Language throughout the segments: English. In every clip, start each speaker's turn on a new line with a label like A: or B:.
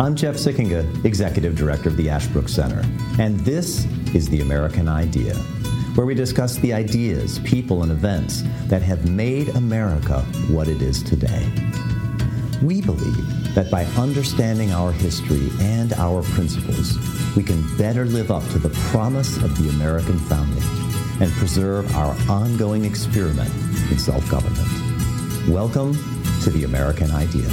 A: I'm Jeff Sickinga, Executive Director of the Ashbrook Center, and this is The American Idea, where we discuss the ideas, people, and events that have made America what it is today. We believe that by understanding our history and our principles, we can better live up to the promise of the American founding and preserve our ongoing experiment in self-government. Welcome to The American Idea.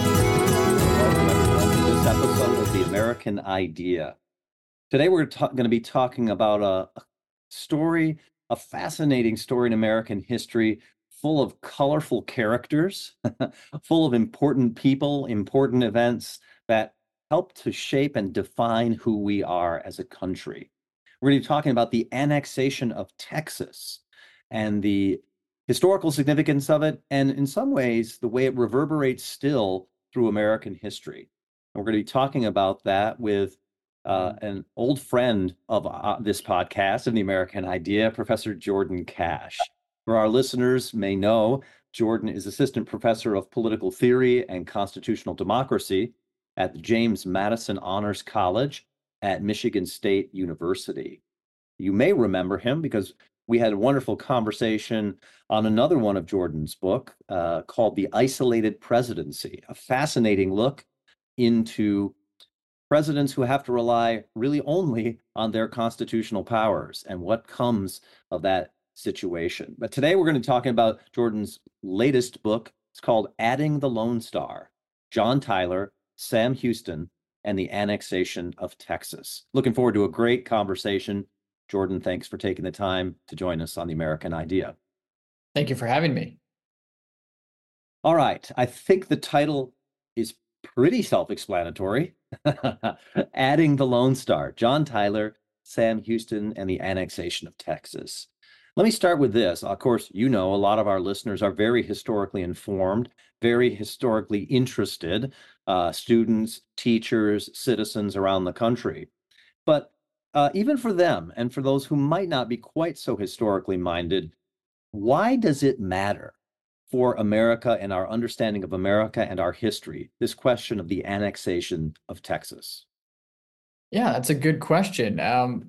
B: Welcome to this episode of The American Idea. Today we're going to be talking about a story, a fascinating story in American history, full of colorful characters, full of important people, important events that help to shape and define who we are as a country. We're going to be talking about the annexation of Texas and the historical significance of it, and in some ways, the way it reverberates still through American history. And we're going to be talking about that with an old friend of this podcast, of The American Idea, Professor Jordan Cash. For our listeners may know, Jordan is Assistant Professor of Political Theory and Constitutional Democracy at the James Madison Honors College at Michigan State University. You may remember him because we had a wonderful conversation on another one of Jordan's book called The Isolated Presidency, a fascinating look into presidents who have to rely really only on their constitutional powers and what comes of that situation. But today we're going to be talking about Jordan's latest book. It's called Adding the Lone Star, John Tyler, Sam Houston, and the Annexation of Texas. Looking forward to a great conversation. Jordan, thanks for taking the time to join us on The American Idea.
C: Thank you for having me.
B: All right. I think the title is pretty self-explanatory. Adding the Lone Star, John Tyler, Sam Houston, and the Annexation of Texas. Let me start with this. Of course, you know, a lot of our listeners are very historically informed, very historically interested, students, teachers, citizens around the country. But even for them, and for those who might not be quite so historically minded, why does it matter for America and our understanding of America and our history, this question of the annexation of Texas?
C: Yeah, that's a good question.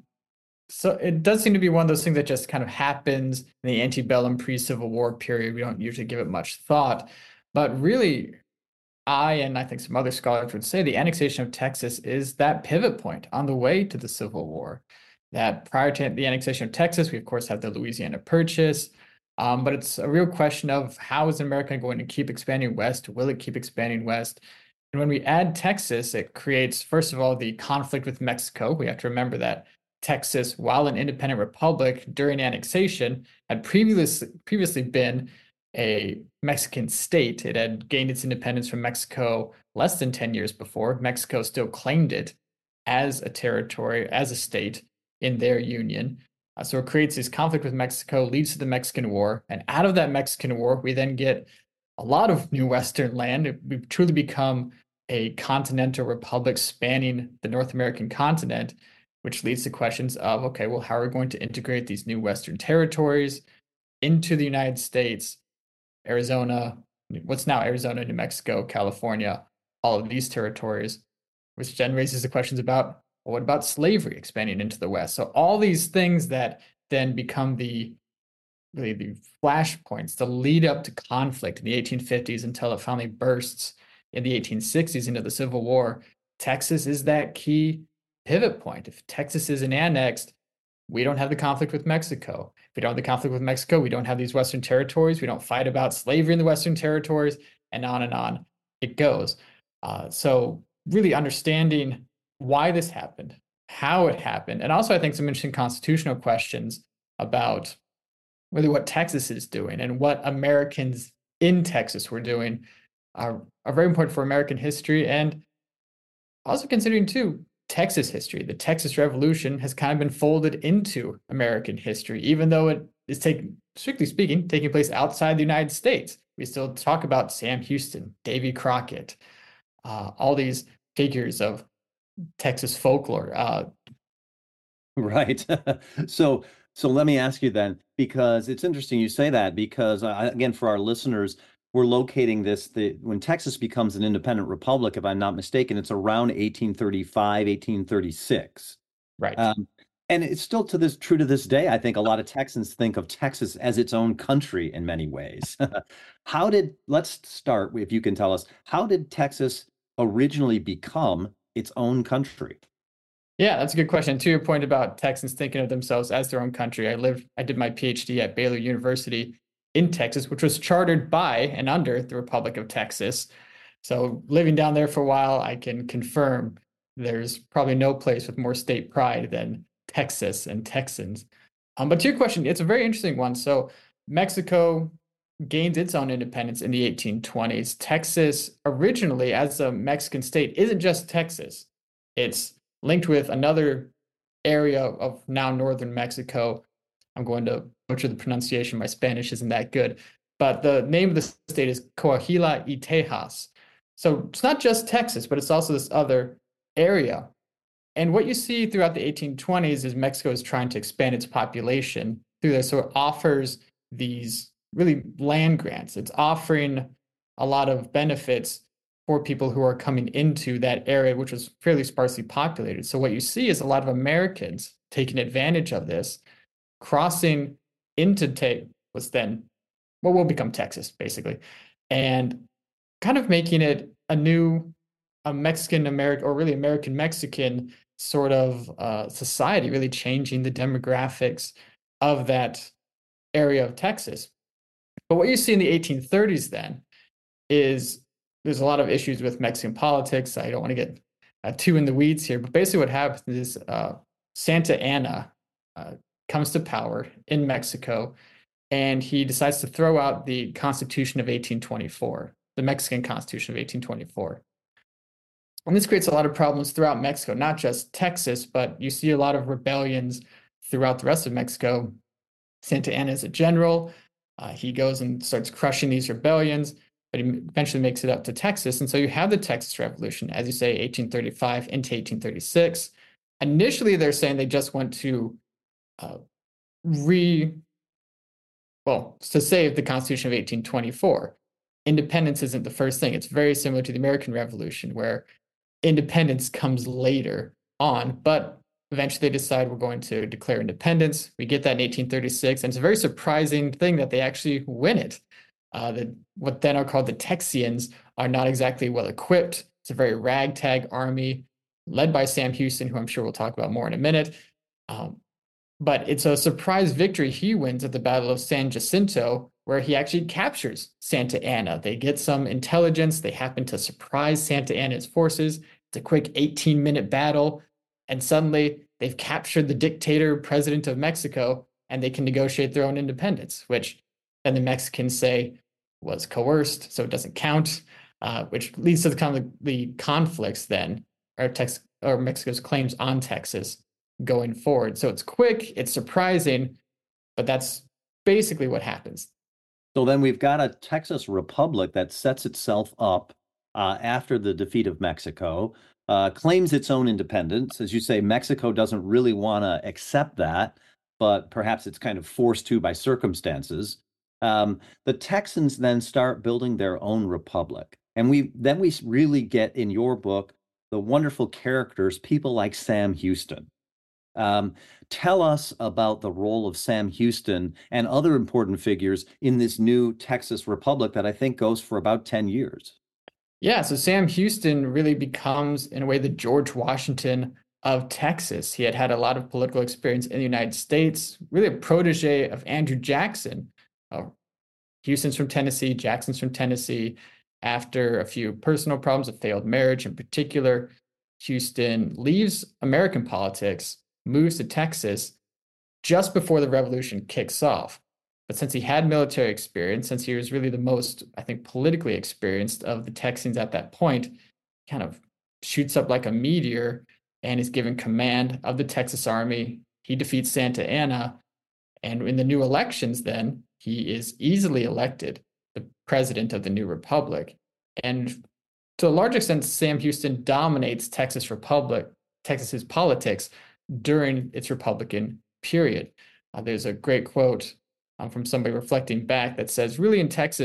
C: So it does seem to be one of those things that just kind of happens in the antebellum pre-Civil War period. We don't usually give it much thought. But really, and I think some other scholars would say the annexation of Texas is that pivot point on the way to the Civil War. That prior to the annexation of Texas, we of course have the Louisiana Purchase, but it's a real question of how is America going to keep expanding west? Will it keep expanding west? And when we add Texas, it creates, first of all, the conflict with Mexico. We have to remember that Texas, while an independent republic during annexation, had previously been a Mexican state. It had gained its independence from Mexico less than 10 years before. Mexico still claimed it as a territory, as a state in their union. So it creates this conflict with Mexico, leads to the Mexican War. And out of that Mexican War, we then get a lot of new Western land. We truly become a continental republic spanning the North American continent, which leads to questions of, okay, well, how are we going to integrate these new Western territories into the United States? Arizona, what's now Arizona, New Mexico, California, all of these territories, which then raises the questions about, well, what about slavery expanding into the West? So all these things that then become the flashpoints, the lead up to conflict in the 1850s until it finally bursts in the 1860s into the Civil War. Texas is that key pivot point. If Texas isn't annexed, we don't have the conflict with Mexico. If we don't have the conflict with Mexico, we don't have these Western territories. We don't fight about slavery in the Western territories, and on it goes. So really understanding why this happened, how it happened, and also I think some interesting constitutional questions about really what Texas is doing and what Americans in Texas were doing are very important for American history, and also considering too Texas history. The Texas Revolution has kind of been folded into American history, even though it is strictly speaking, taking place outside the United States. We still talk about Sam Houston, Davy Crockett, all these figures of Texas folklore.
B: Right. So let me ask you then, because it's interesting you say that, because again, for our listeners, we're locating when Texas becomes an independent republic, if I'm not mistaken, it's around 1835, 1836.
C: Right.
B: And it's still true to this day. I think a lot of Texans think of Texas as its own country in many ways. Let's start, if you can tell us, how did Texas originally become its own country?
C: Yeah, that's a good question. To your point about Texans thinking of themselves as their own country, I did my PhD at Baylor University in Texas, which was chartered by and under the Republic of Texas. So living down there for a while, I can confirm there's probably no place with more state pride than Texas and Texans. But to your question, it's a very interesting one. So Mexico gained its own independence in the 1820s. Texas originally, as a Mexican state, isn't just Texas. It's linked with another area of now northern Mexico. I'm going to butcher the pronunciation. My Spanish isn't that good. But the name of the state is Coahuila y Tejas. So it's not just Texas, but it's also this other area. And what you see throughout the 1820s is Mexico is trying to expand its population through this. So it offers these really land grants. It's offering a lot of benefits for people who are coming into that area, which was fairly sparsely populated. So what you see is a lot of Americans taking advantage of this, crossing into what's then what will become Texas, basically, and kind of making it a Mexican American, or really American Mexican sort of society, really changing the demographics of that area of Texas. But what you see in the 1830s then is there's a lot of issues with Mexican politics. I don't want to get too in the weeds here, but basically what happens is Santa Anna comes to power in Mexico, and he decides to throw out the Constitution of 1824, the Mexican Constitution of 1824. And this creates a lot of problems throughout Mexico, not just Texas, but you see a lot of rebellions throughout the rest of Mexico. Santa Anna is a general. He goes and starts crushing these rebellions, but he eventually makes it up to Texas. And so you have the Texas Revolution, as you say, 1835 into 1836. Initially, they're saying they just want to to save the Constitution of 1824. Independence isn't the first thing. It's very similar to the American Revolution, where independence comes later on, but eventually they decide we're going to declare independence. We get that in 1836, and it's a very surprising thing that they actually win it. What then are called the Texians are not exactly well equipped. It's a very ragtag army led by Sam Houston, who I'm sure we'll talk about more in a minute. But it's a surprise victory he wins at the Battle of San Jacinto, where he actually captures Santa Anna. They get some intelligence. They happen to surprise Santa Anna's forces. It's a quick 18-minute battle. And suddenly they've captured the dictator president of Mexico, and they can negotiate their own independence, which then the Mexicans say was coerced, so it doesn't count, which leads to the conflicts then, or Mexico's claims on Texas going forward. So it's quick, it's surprising, but that's basically what happens.
B: So then we've got a Texas Republic that sets itself up after the defeat of Mexico, claims its own independence. As you say, Mexico doesn't really want to accept that, but perhaps it's kind of forced to by circumstances. The Texans then start building their own republic. And we really get in your book the wonderful characters, people like Sam Houston. Tell us about the role of Sam Houston and other important figures in this new Texas Republic that I think goes for about 10 years.
C: Yeah, so Sam Houston really becomes, in a way, the George Washington of Texas. He had a lot of political experience in the United States, really a protege of Andrew Jackson. Houston's from Tennessee, Jackson's from Tennessee. After a few personal problems, a failed marriage in particular, Houston leaves American politics, moves to Texas just before the revolution kicks off. But since he had military experience, since he was really the most, I think, politically experienced of the Texans at that point, kind of shoots up like a meteor and is given command of the Texas Army. He defeats Santa Anna. And in the new elections, then, he is easily elected the president of the new republic. And to a large extent, Sam Houston dominates Texas's politics during its Republican period. There's a great quote from somebody reflecting back that says, really in Texas,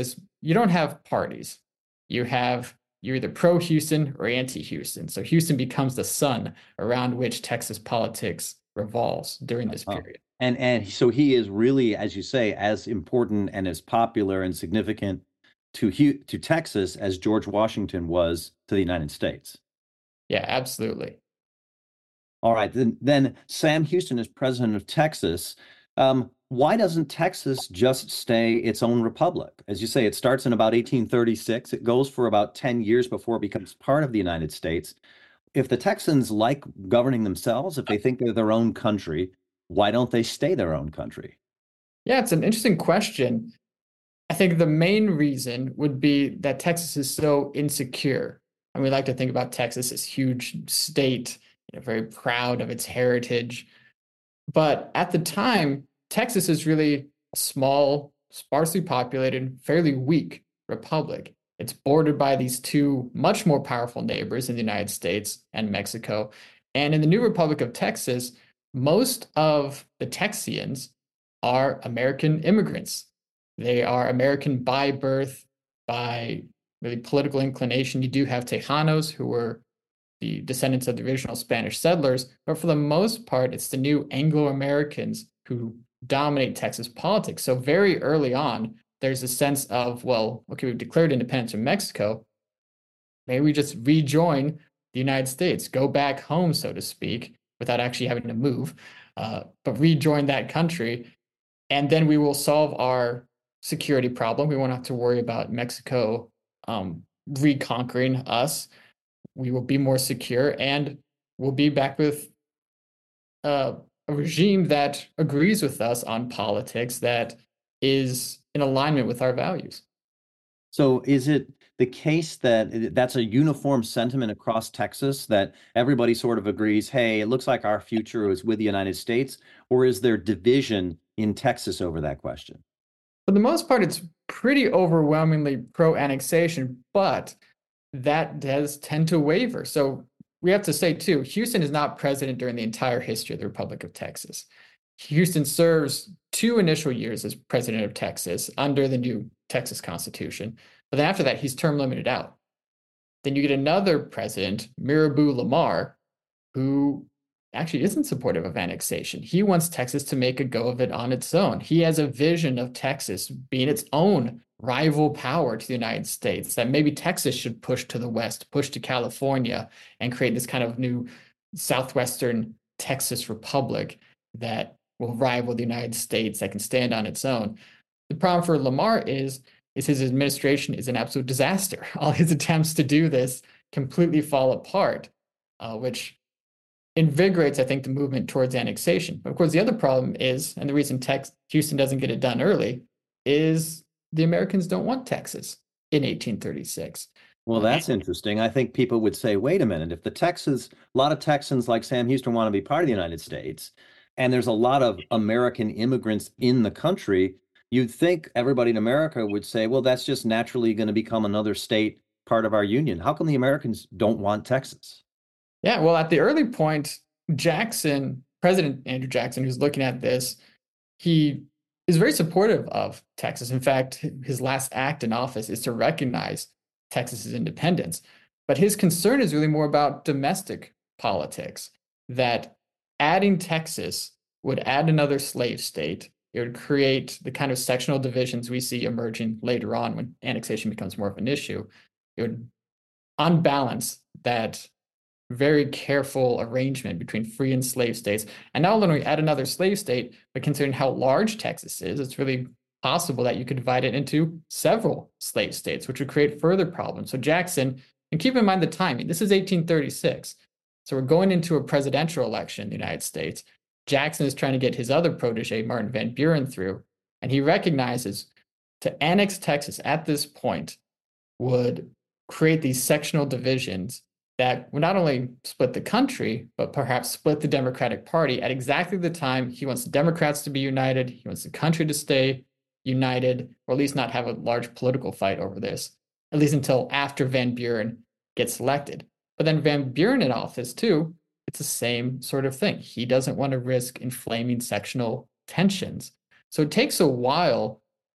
C: you don't have parties. You're either pro-Houston or anti-Houston. So Houston becomes the sun around which Texas politics revolves during this period.
B: And so he is really, as you say, as important and as popular and significant to Texas as George Washington was to the United States.
C: Yeah, absolutely.
B: All right, then Sam Houston is president of Texas. Why doesn't Texas just stay its own republic? As you say, it starts in about 1836. It goes for about 10 years before it becomes part of the United States. If the Texans like governing themselves, if they think they're their own country, why don't they stay their own country?
C: Yeah, it's an interesting question. I think the main reason would be that Texas is so insecure. And we like to think about Texas as huge state, very proud of its heritage. But at the time, Texas is really a small, sparsely populated, fairly weak republic. It's bordered by these two much more powerful neighbors in the United States and Mexico. And in the new Republic of Texas, most of the Texians are American immigrants. They are American by birth, by really political inclination. You do have Tejanos, who were the descendants of the original Spanish settlers, but for the most part, it's the new Anglo-Americans who dominate Texas politics. So very early on, there's a sense of, well, okay, we've declared independence from Mexico. Maybe we just rejoin the United States, go back home, so to speak, without actually having to move, but rejoin that country. And then we will solve our security problem. We won't have to worry about Mexico reconquering us. We will be more secure, and we'll be back with a regime that agrees with us on politics, that is in alignment with our values.
B: So is it the case that that's a uniform sentiment across Texas, that everybody sort of agrees, hey, it looks like our future is with the United States, or is there division in Texas over that question?
C: For the most part, it's pretty overwhelmingly pro-annexation, but that does tend to waver. So we have to say, too, Houston is not president during the entire history of the Republic of Texas. Houston serves 2 initial years as president of Texas under the new Texas Constitution. But then after that, he's term limited out. Then you get another president, Mirabeau Lamar, who actually isn't supportive of annexation. He wants Texas to make a go of it on its own. He has a vision of Texas being its own rival power to the United States, that maybe Texas should push to the west, push to California, and create this kind of new southwestern Texas republic that will rival the United States, that can stand on its own. The problem for Lamar is his administration is an absolute disaster. All his attempts to do this completely fall apart, which invigorates, I think, the movement towards annexation. But of course, the other problem is, and the reason Houston doesn't get it done early, is the Americans don't want Texas in 1836.
B: Well, that's interesting. I think people would say, wait a minute, if a lot of Texans like Sam Houston want to be part of the United States, and there's a lot of American immigrants in the country, you'd think everybody in America would say, well, that's just naturally going to become another state part of our union. How come the Americans don't want Texas?
C: Yeah, well, at the early point, President Andrew Jackson, who's looking at this, he is very supportive of Texas. In fact, his last act in office is to recognize Texas's independence. But his concern is really more about domestic politics, that adding Texas would add another slave state. It would create the kind of sectional divisions we see emerging later on when annexation becomes more of an issue. It would unbalance that very careful arrangement between free and slave states. And not only add another slave state, but considering how large Texas is, it's really possible that you could divide it into several slave states, which would create further problems. So Jackson, and keep in mind the timing, this is 1836. So we're going into a presidential election in the United States. Jackson is trying to get his other protege, Martin Van Buren, through, and he recognizes to annex Texas at this point would create these sectional divisions that would not only split the country, but perhaps split the Democratic Party at exactly the time he wants the Democrats to be united, he wants the country to stay united, or at least not have a large political fight over this, at least until after Van Buren gets elected. But then Van Buren in office too, it's the same sort of thing. He doesn't want to risk inflaming sectional tensions. So it takes a while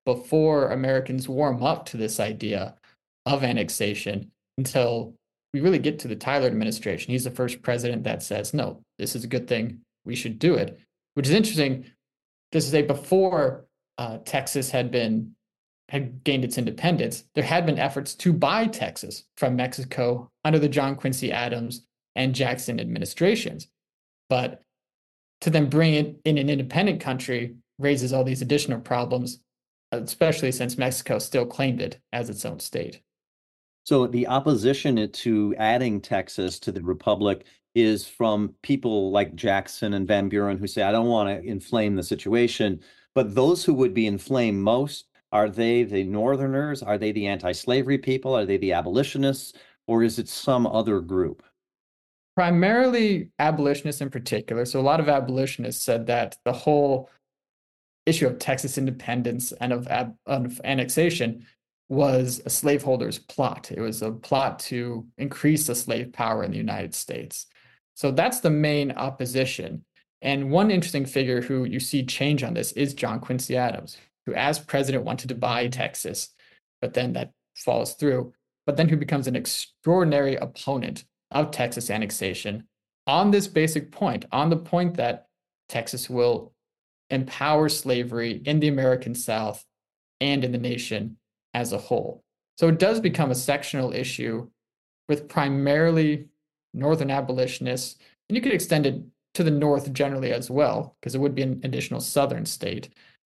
C: before Americans warm up to this idea of annexation until we really get to the Tyler administration. He's the first president that says, no, this is a good thing. We should do it, which is interesting because to say before Texas had gained its independence, there had been efforts to buy Texas from Mexico under the John Quincy Adams and Jackson administrations. But to then bring it in an independent country raises all these additional problems, especially since Mexico still claimed it as its own state.
B: So the opposition to adding Texas to the Republic is from people like Jackson and Van Buren who say, I don't want to inflame the situation. But those who would be inflamed most, are they the Northerners? Are they the anti-slavery people? Are they the abolitionists? Or is it some other group?
C: Primarily abolitionists in particular. So a lot of abolitionists said that the whole issue of Texas independence and of annexation was a slaveholder's plot. It was a plot to increase the slave power in the United States. So that's the main opposition. And one interesting figure who you see change on this is John Quincy Adams, who as president wanted to buy Texas, but then that falls through, but then who becomes an extraordinary opponent of Texas annexation on this basic point, on the point that Texas will empower slavery in the American South and in the nation as a whole. So it does become a sectional issue with primarily Northern abolitionists, and you could extend it to the North generally as well, because it would be an additional Southern state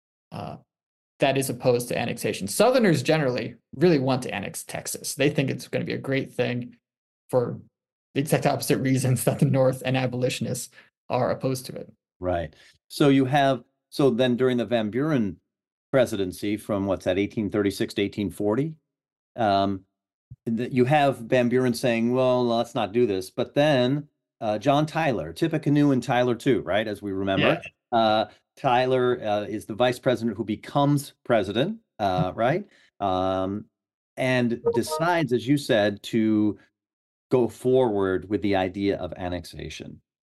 C: that is opposed to annexation. Southerners generally really want to annex Texas. They think it's going to be a great thing for the exact opposite reasons that the North and abolitionists are opposed to it.
B: Right. So then during the Van Buren presidency from 1836 to 1840, you have Van Buren saying, well, let's not do this. But then John Tyler, Tippecanoe and Tyler too, right? As we remember, Tyler is the vice president who becomes president, right? And decides, as you said, to go forward with the idea of annexation.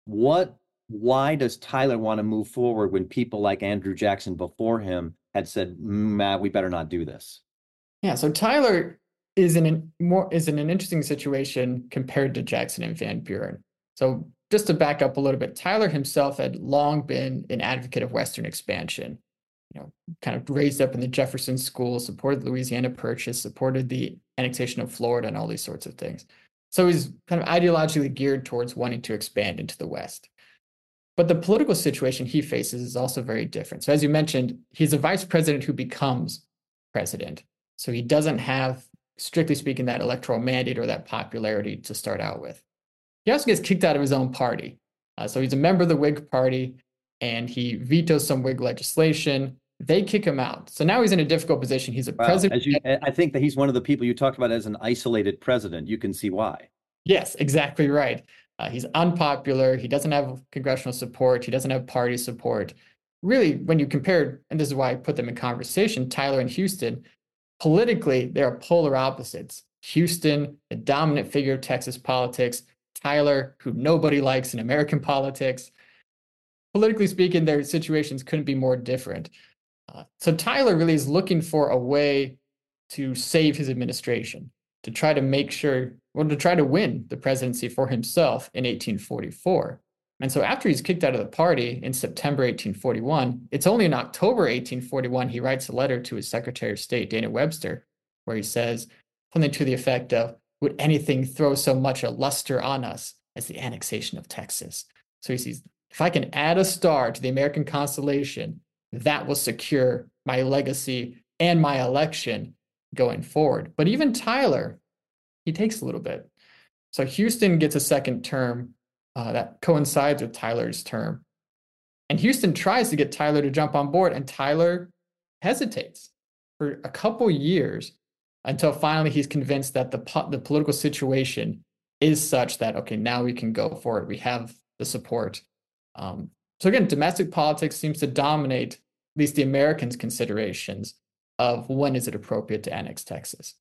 B: Why does Tyler want to move forward when people like Andrew Jackson before him had said, we better not do this?
C: Yeah, so Tyler is in an interesting situation compared to Jackson and Van Buren. So just to back up a little bit, Tyler himself had long been an advocate of Western expansion, kind of raised up in the Jefferson School, supported the Louisiana Purchase, supported the annexation of Florida and all these sorts of things. So he's kind of ideologically geared towards wanting to expand into the West. But the political situation he faces is also very different. So as you mentioned, he's a vice president who becomes president. So he doesn't have, strictly speaking, that electoral mandate or that popularity to start out with. He also gets kicked out of his own party. So he's a member of the Whig Party, and he vetoes some Whig legislation. They kick him out. So now he's in a difficult position. He's a president.
B: I think that he's one of the people you talked about as an isolated president. You can see why.
C: Yes, exactly right. He's unpopular. He doesn't have congressional support. He doesn't have party support. Really, when you compare, and this is why I put them in conversation, Tyler and Houston, politically, they are polar opposites. Houston, a dominant figure of Texas politics. Tyler, who nobody likes in American politics. Politically speaking, their situations couldn't be more different. So Tyler really is looking for a way to save his administration, to try to make sure, or to try to win the presidency for himself in 1844. And so after he's kicked out of the party in September 1841, it's only in October 1841 he writes a letter to his Secretary of State, Dana Webster, where he says something to the effect of, would anything throw so much a luster on us as the annexation of Texas? So he sees, if I can add a star to the American constellation, that will secure my legacy and my election going forward. But even Tyler, he takes a little bit. So Houston gets a second term that coincides with Tyler's term. And Houston tries to get Tyler to jump on board, and Tyler hesitates for a couple years until finally he's convinced that the political situation is such that, okay, now we can go for it. We have the support. So again, domestic politics seems to dominate at least the Americans' considerations of when is it appropriate to annex Texas.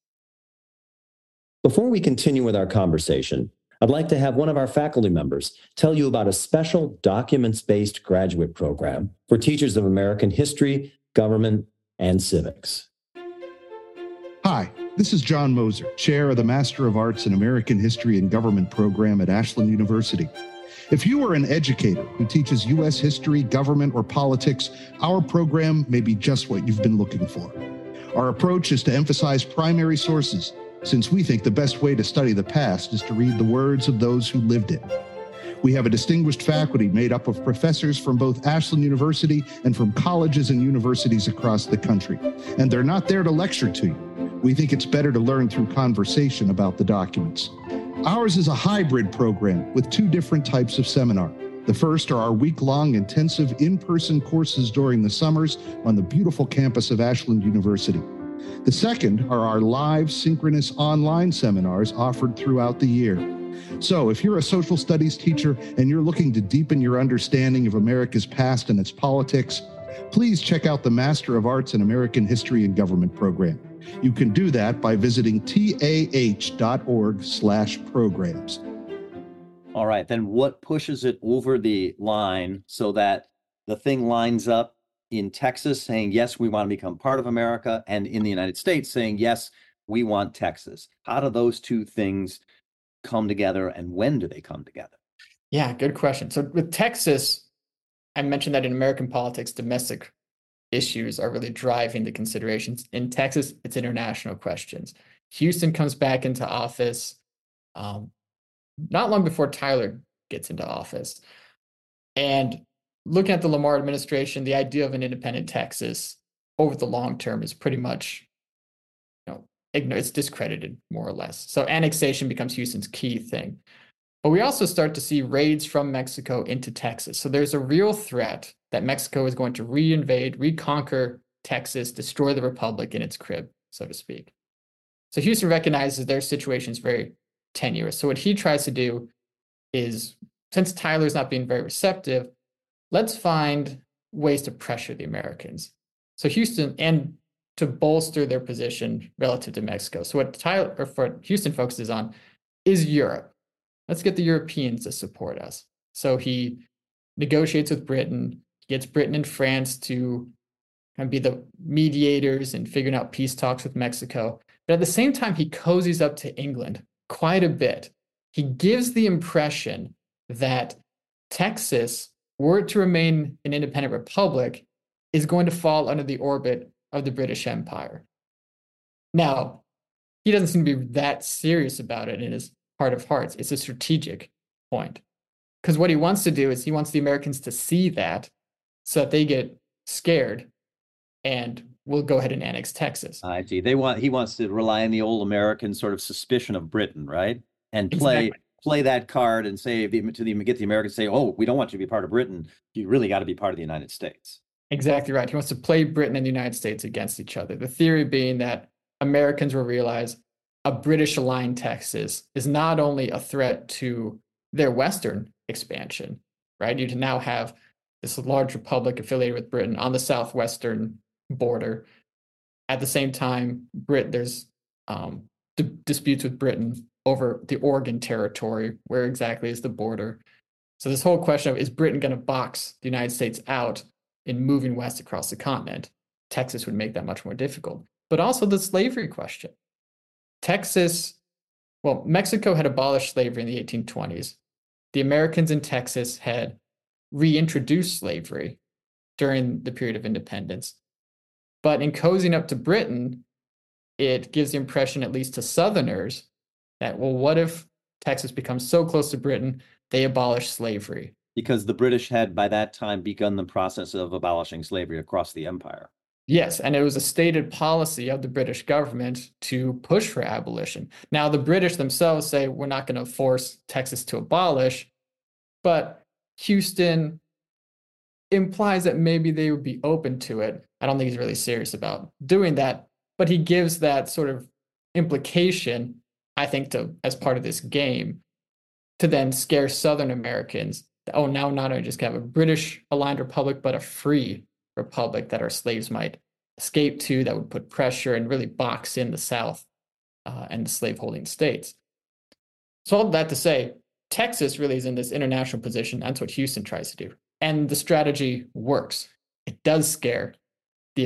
A: Before we continue with our conversation, I'd like to have one of our faculty members tell you about a special documents-based graduate program for teachers of American history, government,
D: and civics.
E: Hi, this is John Moser, Chair of the Master of Arts in American History and Government program at Ashland University. If you are an educator who teaches U.S. history, government, or politics, our program may be just what you've been looking for. Our approach is to emphasize primary sources, since we think the best way to study the past is to read the words of those who lived it. We have a distinguished faculty made up of professors from both Ashland University and from colleges and universities across the country. And they're not there to lecture to you. We think it's better to learn through conversation about the documents. Ours is a hybrid program with two different types of seminar. The first are our week-long intensive in-person courses during the summers on the beautiful campus of Ashland University. The second are our live synchronous online seminars offered throughout the year. So if you're a social studies teacher and you're looking to deepen your understanding of America's past and its politics, please check out the Master of Arts in American History and Government program. You can do that by visiting tah.org/programs.
B: All right, then what pushes it over the line so that the thing lines up in Texas saying, yes, we want to become part of America, and in the United States saying, yes, we want Texas? How do those two things come together, and when do they come together?
C: Yeah, good question. So with Texas, I mentioned that in American politics, domestic issues are really driving the considerations. In Texas, it's international questions. Houston comes back into office not long before Tyler gets into office. And looking at the Lamar administration, the idea of an independent Texas over the long term is pretty much, it's discredited more or less. So annexation becomes Houston's key thing. But we also start to see raids from Mexico into Texas. So there's a real threat that Mexico is going to reinvade, reconquer Texas, destroy the republic in its crib, so to speak. So Houston recognizes their situation is very tenuous. So what he tries to do is, since Tyler's not being very receptive, let's find ways to pressure the Americans. So Houston, and to bolster their position relative to Mexico. So what Houston focuses on is Europe. Let's get the Europeans to support us. So he negotiates with Britain, gets Britain and France to kind of be the mediators in figuring out peace talks with Mexico. But at the same time, he cozies up to England quite a bit. He gives the impression that Texas, were it to remain an independent republic, is going to fall under the orbit of the British Empire. Now, he doesn't seem to be that serious about it in his heart of hearts. It's a strategic point. Because what he wants to do is he wants the Americans to see that so that they get scared and will go ahead and annex Texas.
B: I see. He wants to rely on the old American sort of suspicion of Britain, right? And play that card and say get the Americans to say, oh, we don't want you to be part of Britain. You really got to be part of the United States.
C: Exactly right. He wants to play Britain and the United States against each other. The theory being that Americans will realize a British-aligned Texas is not only a threat to their Western expansion, right? You now have this large republic affiliated with Britain on the southwestern border. At the same time, there's disputes with Britain over the Oregon Territory. Where exactly is the border? So this whole question of, is Britain going to box the United States out in moving west across the continent? Texas would make that much more difficult. But also the slavery question. Mexico had abolished slavery in the 1820s. The Americans in Texas had reintroduced slavery during the period of independence. But in cozying up to Britain, it gives the impression, at least to Southerners, that, well, what if Texas becomes so close to Britain, they abolish slavery?
B: Because the British had, by that time, begun the process of abolishing slavery across the empire.
C: Yes, and it was a stated policy of the British government to push for abolition. Now, the British themselves say, we're not going to force Texas to abolish, but Houston implies that maybe they would be open to it. I don't think he's really serious about doing that, but he gives that sort of implication, I think, as part of this game, to then scare Southern Americans. Oh, now not only just have a British-aligned republic, but a free republic that our slaves might escape to, that would put pressure and really box in the South and the slaveholding states. So all that to say, Texas really is in this international position. That's what Houston tries to do. And the strategy works. It does scare the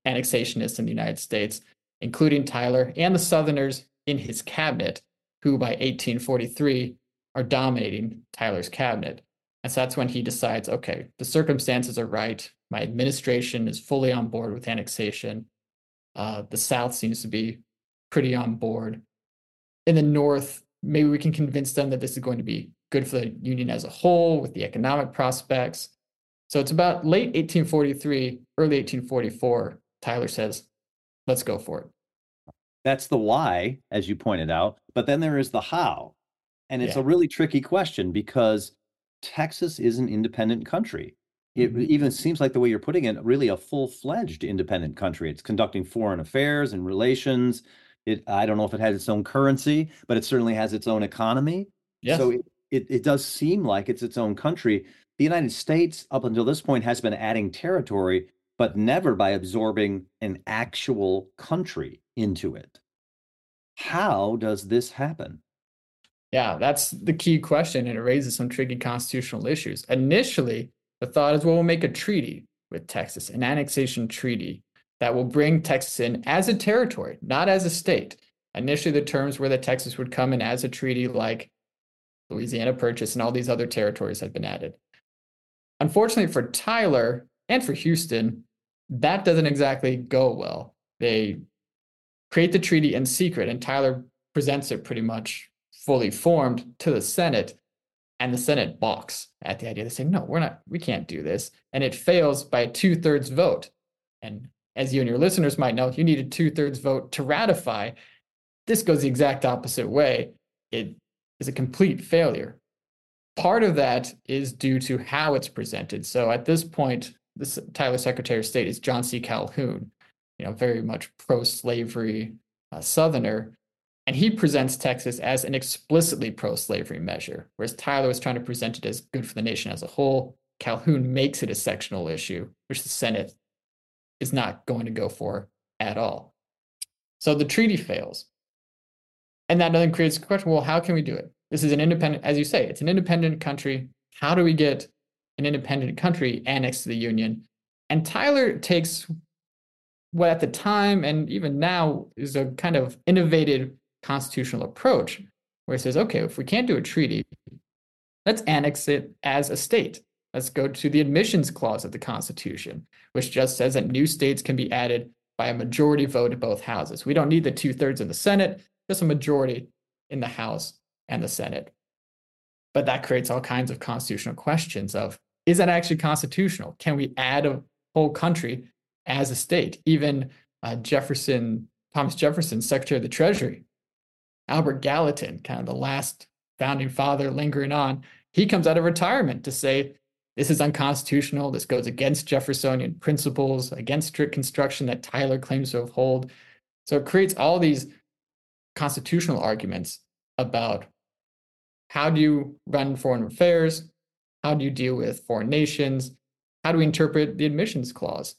C: annexationists in the United States, including Tyler and the Southerners in his cabinet, who by 1843 are dominating Tyler's cabinet. And so that's when he decides, okay, the circumstances are right. My administration is fully on board with annexation. The South seems to be pretty on board. In the North, maybe we can convince them that this is going to be good for the Union as a whole with the economic prospects. So it's about late 1843, early 1844, Tyler says, let's go for it.
B: That's the why, as you pointed out, but then there is the how. And it's a really tricky question because Texas is an independent country. It even seems like the way you're putting it, really a full-fledged independent country. It's conducting foreign affairs and relations. I don't know if it has its own currency, but it certainly has its own economy.
C: Yes.
B: So it does seem like it's its own country. The United States, up until this point, has been adding territory, but never by absorbing an actual country into it. How does this happen?
C: Yeah, that's the key question, and it raises some tricky constitutional issues. Initially, the thought is, well, we'll make a treaty with Texas, an annexation treaty that will bring Texas in as a territory, not as a state. Initially, the terms were that Texas would come in as a treaty like Louisiana Purchase and all these other territories had been added. Unfortunately for Tyler and for Houston, that doesn't exactly go well. They create the treaty in secret, and Tyler presents it pretty much fully formed to the Senate, and the Senate balks at the idea. They say, no, we can't do this. And it fails by a 2/3 vote. And as you and your listeners might know, you need a 2/3 vote to ratify. This goes the exact opposite way. It is a complete failure. Part of that is due to how it's presented. So at this point, this Tyler Secretary of State is John C. Calhoun, very much pro-slavery Southerner. And he presents Texas as an explicitly pro-slavery measure, whereas Tyler was trying to present it as good for the nation as a whole. Calhoun makes it a sectional issue, which the Senate is not going to go for at all. So the treaty fails. And that then creates a question, well, how can we do it? This is an independent, as you say, it's an independent country. How do we get an independent country annexed to the Union? And Tyler takes what at the time and even now is a kind of innovative constitutional approach where he says, okay, if we can't do a treaty, let's annex it as a state. Let's go to the admissions clause of the Constitution, which just says that new states can be added by a majority vote in both houses. We don't need the 2/3 in the Senate, just a majority in the House and the Senate. But that creates all kinds of constitutional questions of, is that actually constitutional? Can we add a whole country as a state? Even Thomas Jefferson, Secretary of the Treasury, Albert Gallatin, kind of the last founding father lingering on, he comes out of retirement to say, this is unconstitutional. This goes against Jeffersonian principles, against strict construction that Tyler claims to uphold. So it creates all these constitutional arguments about how do you run foreign affairs? How do you deal with foreign nations? How do we interpret the admissions clause?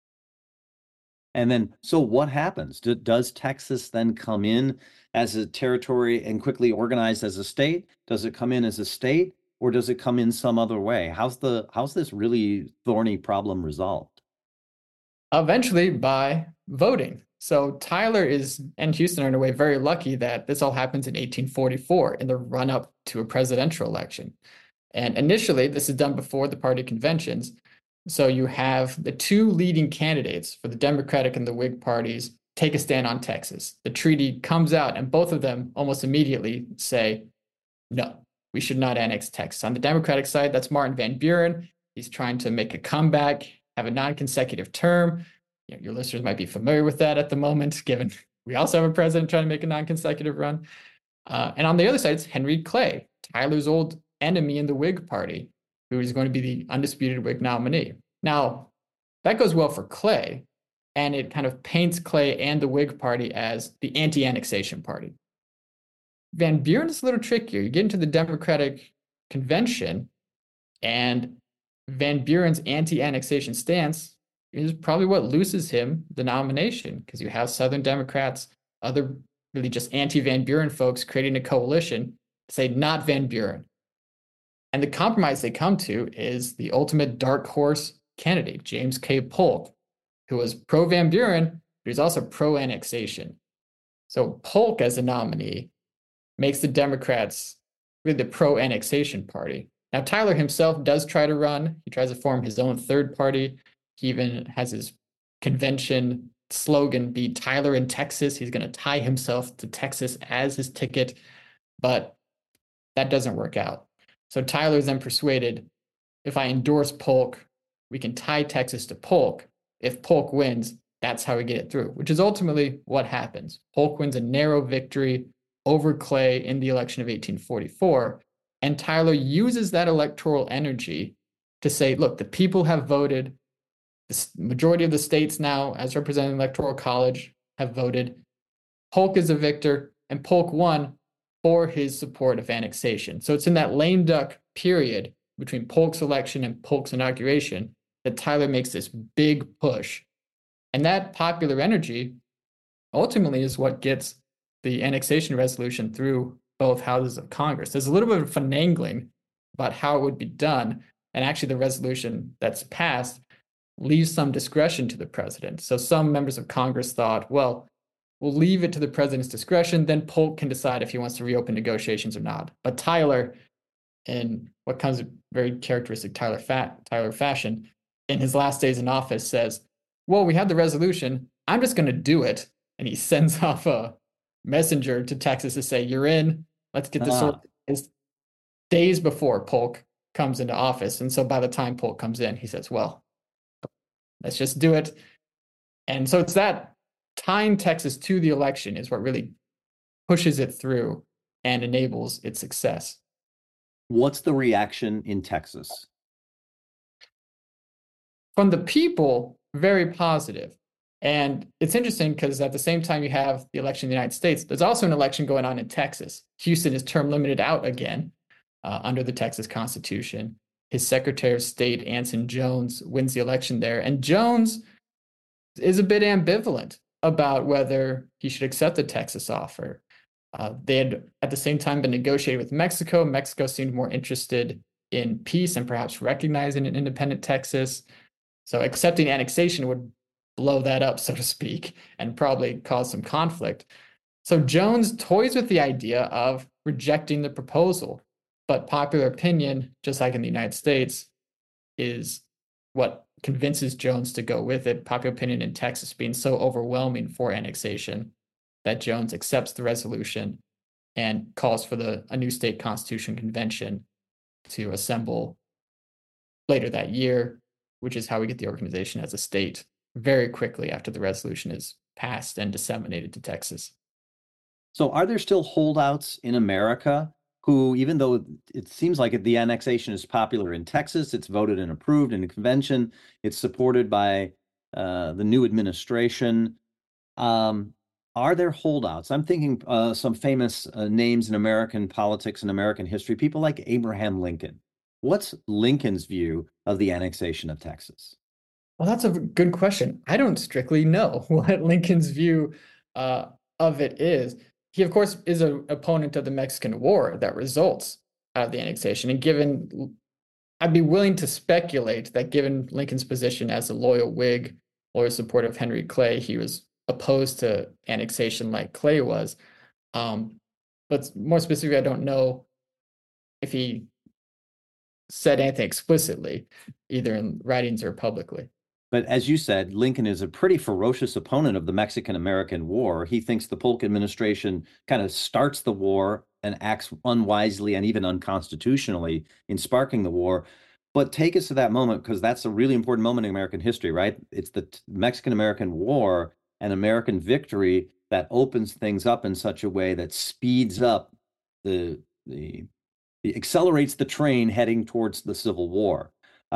B: And then, so what happens? Does Texas then come in as a territory and quickly organize as a state? Does it come in as a state, or does it come in some other way? How's this really thorny problem resolved?
C: Eventually by voting. So Tyler and Houston are in a way very lucky that this all happens in 1844 in the run-up to a presidential election. And initially, this is done before the party conventions. So you have the two leading candidates for the Democratic and the Whig parties take a stand on Texas. The treaty comes out, and both of them almost immediately say, no, we should not annex Texas. On the Democratic side, that's Martin Van Buren. He's trying to make a comeback, have a non-consecutive term. Your listeners might be familiar with that at the moment, given we also have a president trying to make a non-consecutive run. And on the other side, it's Henry Clay, Tyler's old enemy in the Whig party, who is going to be the undisputed Whig nominee. Now, that goes well for Clay, and it kind of paints Clay and the Whig party as the anti-annexation party. Van Buren is a little trickier. You get into the Democratic convention, and Van Buren's anti-annexation stance is probably what loses him the nomination, because you have Southern Democrats, other really just anti-Van Buren folks creating a coalition to say not Van Buren. And the compromise they come to is the ultimate dark horse candidate, James K. Polk, who was pro-Van Buren, but he was also pro-annexation. So Polk, as a nominee, makes the Democrats really the pro-annexation party. Now, Tyler himself does try to run. He tries to form his own third party. He even has his convention slogan be Tyler in Texas. He's going to tie himself to Texas as his ticket, but that doesn't work out. So Tyler is then persuaded, if I endorse Polk, we can tie Texas to Polk. If Polk wins, that's how we get it through, which is ultimately what happens. Polk wins a narrow victory over Clay in the election of 1844, and Tyler uses that electoral energy to say, look, the people have voted. The majority of the states now, as represented in the Electoral College, have voted. Polk is a victor, and Polk won for his support of annexation. So it's in that lame duck period between Polk's election and Polk's inauguration that Tyler makes this big push. And that popular energy ultimately is what gets the annexation resolution through both houses of Congress. There's a little bit of finagling about how it would be done. And actually, the resolution that's passed leaves some discretion to the president. So some members of Congress thought, well, we'll leave it to the president's discretion. Then Polk can decide if he wants to reopen negotiations or not. But Tyler, in what comes very characteristic Tyler fashion, in his last days in office says, well, we have the resolution. I'm just going to do it. And he sends off a messenger to Texas to say, you're in. Let's get this sorted. It's days before Polk comes into office. And so by the time Polk comes in, he says, well, let's just do it. And so it's that tying Texas to the election is what really pushes it through and enables its success.
B: What's the reaction in Texas?
C: From the people, very positive. And it's interesting because at the same time you have the election in the United States, there's also an election going on in Texas. Houston is term limited out again under the Texas Constitution. His Secretary of State, Anson Jones, wins the election there. And Jones is a bit ambivalent about whether he should accept the Texas offer. They had, at the same time, been negotiating with Mexico. Mexico seemed more interested in peace and perhaps recognizing an independent Texas. So accepting annexation would blow that up, so to speak, and probably cause some conflict. So Jones toys with the idea of rejecting the proposal. But popular opinion, just like in the United States, is what convinces Jones to go with it. Popular opinion in Texas being so overwhelming for annexation that Jones accepts the resolution and calls for a new state constitution convention to assemble later that year, which is how we get the organization as a state very quickly after the resolution is passed and disseminated to Texas.
B: So are there still holdouts in America who, even though it seems like the annexation is popular in Texas, it's voted and approved in a convention, it's supported by the new administration, are there holdouts? I'm thinking some famous names in American politics and American history, people like Abraham Lincoln. What's Lincoln's view of the annexation of Texas?
C: Well, that's a good question. I don't strictly know what Lincoln's view of it is. He, of course, is an opponent of the Mexican War that results out of the annexation. And I'd be willing to speculate that given Lincoln's position as a loyal Whig, loyal supporter of Henry Clay, he was opposed to annexation like Clay was. But more specifically, I don't know if he said anything explicitly, either in writings or publicly.
B: But as you said, Lincoln is a pretty ferocious opponent of the Mexican-American War. He thinks the Polk administration kind of starts the war and acts unwisely and even unconstitutionally in sparking the war. But take us to that moment, because that's a really important moment in American history, right? It's the Mexican-American War and American victory that opens things up in such a way that speeds up the accelerates the train heading towards the Civil War.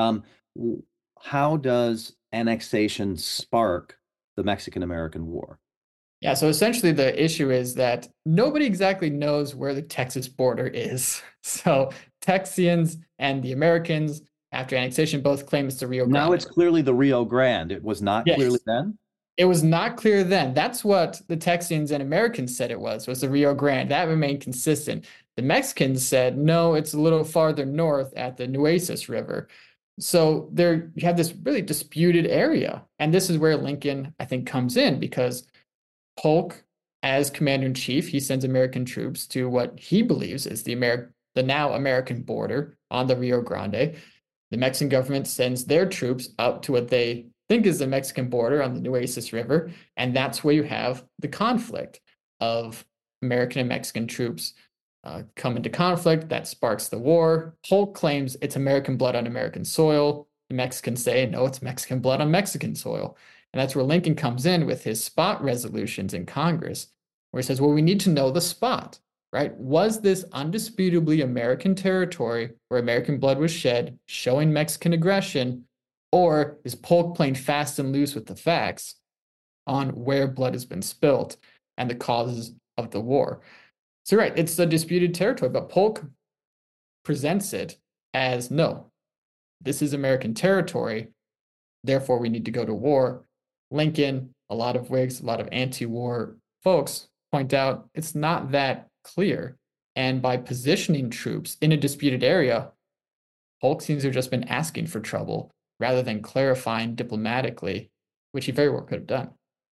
B: How does annexation spark the Mexican-American War?
C: Yeah, so essentially the issue is that nobody exactly knows where the Texas border is. So Texians and the Americans, after annexation, both claim it's the Rio Grande.
B: Now it's clearly the Rio Grande. It was not clearly then?
C: It was not clear then. That's what the Texians and Americans said it was the Rio Grande. That remained consistent. The Mexicans said, no, it's a little farther north at the Nueces River. So there you have this really disputed area. And this is where Lincoln, I think, comes in, because Polk, as commander-in-chief, he sends American troops to what he believes is the now American border on the Rio Grande. The Mexican government sends their troops up to what they think is the Mexican border on the Nueces River, and that's where you have the conflict of American and Mexican troops come into conflict. That sparks the war. Polk claims it's American blood on American soil. The Mexicans say, no, it's Mexican blood on Mexican soil. And that's where Lincoln comes in with his spot resolutions in Congress, where he says, well, we need to know the spot, right? Was this undisputably American territory where American blood was shed, showing Mexican aggression, or is Polk playing fast and loose with the facts on where blood has been spilt and the causes of the war? So, right, it's a disputed territory, but Polk presents it as, no, this is American territory, therefore we need to go to war. Lincoln, a lot of Whigs, a lot of anti-war folks point out it's not that clear. And by positioning troops in a disputed area, Polk seems to have just been asking for trouble rather than clarifying diplomatically, which he very well could have done.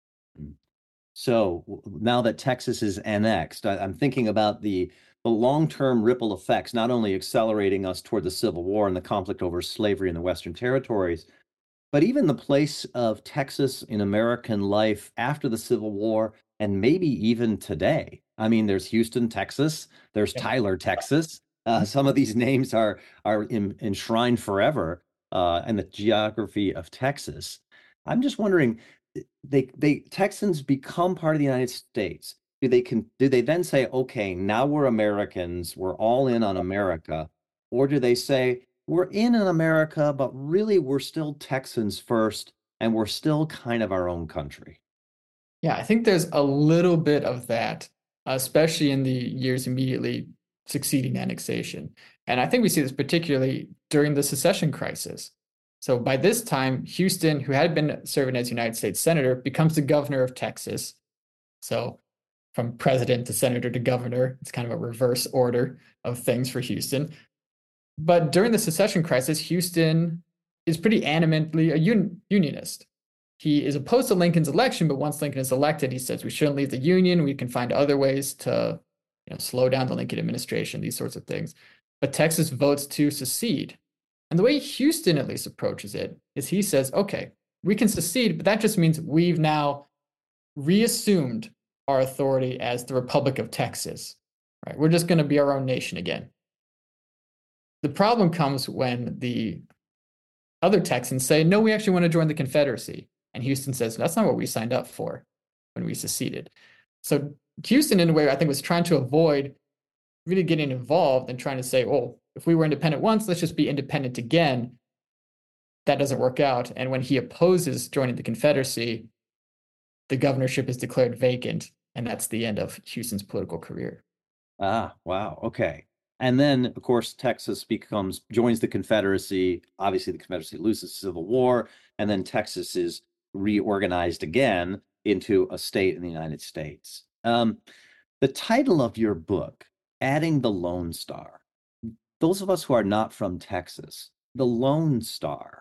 B: So now that Texas is annexed, I'm thinking about the long-term ripple effects, not only accelerating us toward the Civil War and the conflict over slavery in the Western territories, but even the place of Texas in American life after the Civil War and maybe even today. I mean, there's Houston, Texas, there's Tyler, Texas. Some of these names are enshrined forever in the geography of Texas. I'm just wondering, Texans become part of the United States. Do they then say, okay, now we're Americans, we're all in on America, or do they say we're in America, but really we're still Texans first, and we're still kind of our own country?
C: Yeah, I think there's a little bit of that, especially in the years immediately succeeding annexation. And I think we see this particularly during the secession crisis. So by this time, Houston, who had been serving as United States Senator, becomes the governor of Texas. So from president to senator to governor, it's kind of a reverse order of things for Houston. But during the secession crisis, Houston is pretty animately a unionist. He is opposed to Lincoln's election, but once Lincoln is elected, he says we shouldn't leave the Union. We can find other ways to slow down the Lincoln administration, these sorts of things. But Texas votes to secede. And the way Houston at least approaches it is he says, okay, we can secede, but that just means we've now reassumed our authority as the Republic of Texas. Right? We're just going to be our own nation again. The problem comes when the other Texans say, no, we actually want to join the Confederacy. And Houston says, that's not what we signed up for when we seceded. So Houston, in a way, I think was trying to avoid really getting involved and trying to say, oh, if we were independent once, let's just be independent again. That doesn't work out. And when he opposes joining the Confederacy, the governorship is declared vacant. And that's the end of Houston's political career.
B: Ah, wow. Okay. And then, of course, Texas joins the Confederacy. Obviously, the Confederacy loses the Civil War, and then Texas is reorganized again into a state in the United States. The title of your book, Adding the Lone Star. Those of us who are not from Texas, the Lone Star.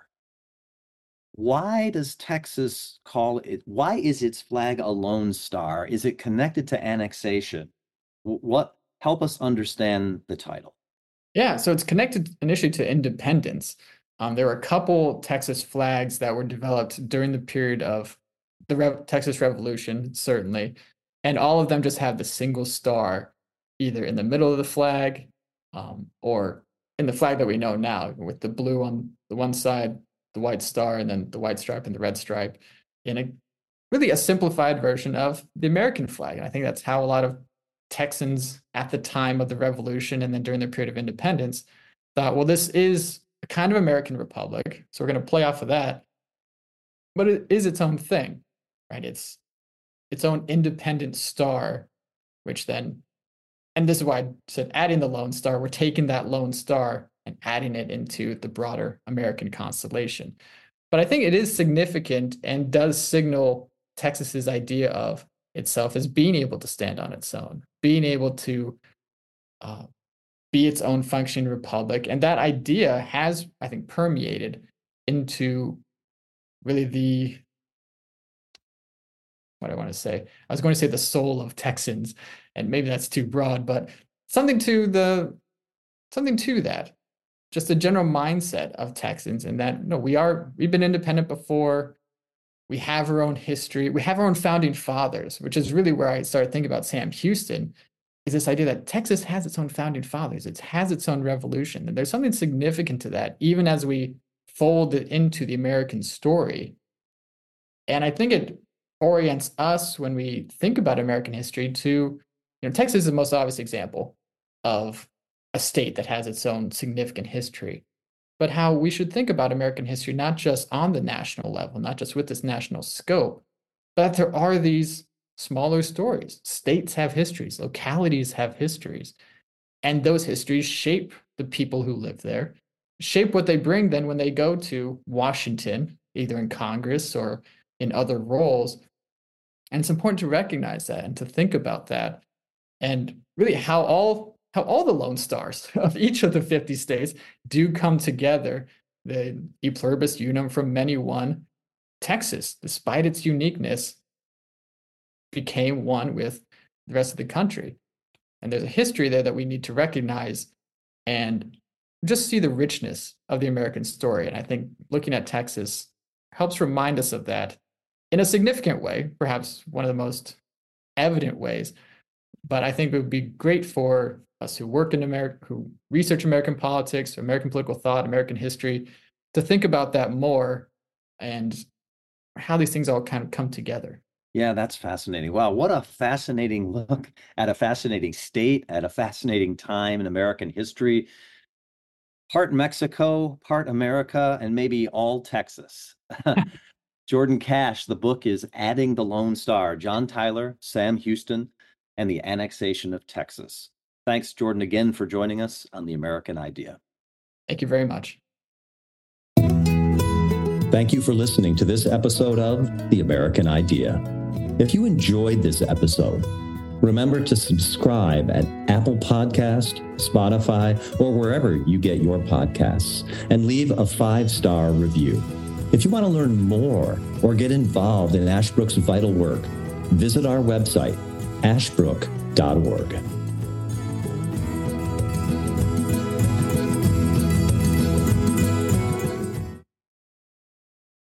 B: Why does Texas why is its flag a Lone Star? Is it connected to annexation? Help us understand the title.
C: Yeah, so it's connected initially to independence. There were a couple Texas flags that were developed during the period of the Texas Revolution, certainly, and all of them just have the single star either in the middle of the flag or in the flag that we know now, with the blue on the one side, the white star, and then the white stripe and the red stripe, in really a simplified version of the American flag. And I think that's how a lot of Texans at the time of the Revolution and then during the period of independence thought, well, this is a kind of American republic, so we're going to play off of that. But it is its own thing, right? It's its own independent star, which then, and this is why I said adding the Lone Star, we're taking that Lone Star and adding it into the broader American constellation. But I think it is significant and does signal Texas's idea of itself as being able to stand on its own, being able to be its own functioning republic. And that idea has, I think, permeated into really what I want to say. I was going to say the soul of Texans, and maybe that's too broad, but something to that. Just the general mindset of Texans, and that no, we've been independent before. We have our own history. We have our own founding fathers, which is really where I started thinking about Sam Houston, is this idea that Texas has its own founding fathers. It has its own revolution. And there's something significant to that, even as we fold it into the American story. And I think it orients us when we think about American history to, Texas is the most obvious example of a state that has its own significant history, but how we should think about American history, not just on the national level, not just with this national scope, but that there are these smaller stories. States have histories, localities have histories, and those histories shape the people who live there, shape what they bring then when they go to Washington, either in Congress or in other roles. And it's important to recognize that and to think about that, and really how all the Lone Stars of each of the 50 states do come together. The E pluribus unum from many one. Texas, despite its uniqueness, became one with the rest of the country. And there's a history there that we need to recognize and just see the richness of the American story. And I think looking at Texas helps remind us of that in a significant way, perhaps one of the most evident ways. But I think it would be great for us who work in America, who research American politics, American political thought, American history, to think about that more and how these things all kind of come together.
B: Yeah, that's fascinating. Wow, what a fascinating look at a fascinating state, at a fascinating time in American history. Part Mexico, part America, and maybe all Texas. Jordan Cash, the book is Adding the Lone Star, John Tyler, Sam Houston, and the Annexation of Texas. Thanks, Jordan, again for joining us on The American Idea.
C: Thank you very much.
A: Thank you for listening to this episode of The American Idea. If you enjoyed this episode, remember to subscribe at Apple Podcast, Spotify, or wherever you get your podcasts, and leave a 5-star review. If you want to learn more or get involved in Ashbrook's vital work, visit our website, ashbrook.org.